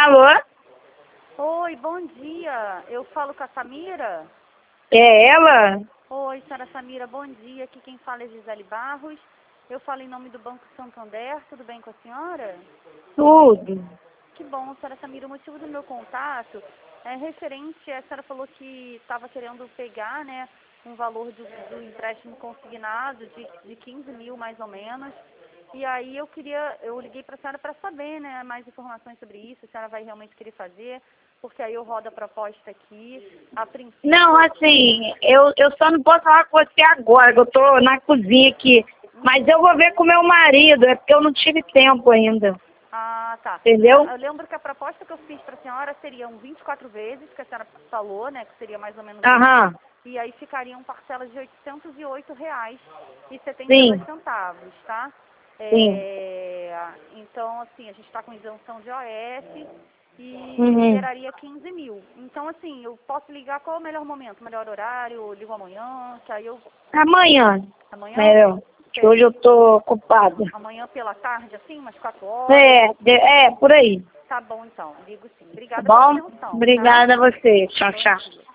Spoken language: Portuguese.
Alô? Oi, bom dia. Eu falo com a Samira? É ela? Oi, senhora Samira, bom dia. Aqui quem fala é Gisele Barros. Eu falo em nome do Banco Santander. Tudo bem com a senhora? Tudo. Que bom, senhora Samira. O motivo do meu contato é referente, a senhora falou que estava querendo pegar, né, um valor do empréstimo consignado de 15 mil, mais ou menos. E aí eu liguei para a senhora para saber, né, mais informações sobre isso, se a senhora vai realmente querer fazer, porque aí eu rodo a proposta aqui. A princípio... Não, assim, eu só não posso falar com você agora, que eu tô na cozinha aqui. Mas eu vou ver com meu marido, é porque eu não tive tempo ainda. Ah, tá. Entendeu? Eu lembro que a proposta que eu fiz para a senhora seriam 24 vezes, que a senhora falou, né, que seria mais ou menos Aham. isso. E aí ficariam parcelas de R$ 808,72, Sim, tá? sim. Então, assim, a gente está com isenção de OS e Uhum. liberaria 15 mil. Então, assim, eu posso ligar qual é o melhor momento, melhor horário, eu ligo amanhã, que aí eu... Amanhã, Amanhã? melhor. Que hoje eu tô ocupada. Amanhã pela tarde, assim, umas 4 horas? É, por aí. Tá bom, então. Ligo sim. Tá Obrigada pela bom? atenção, tá? Obrigada a você. Tchau, Bom tchau. dia.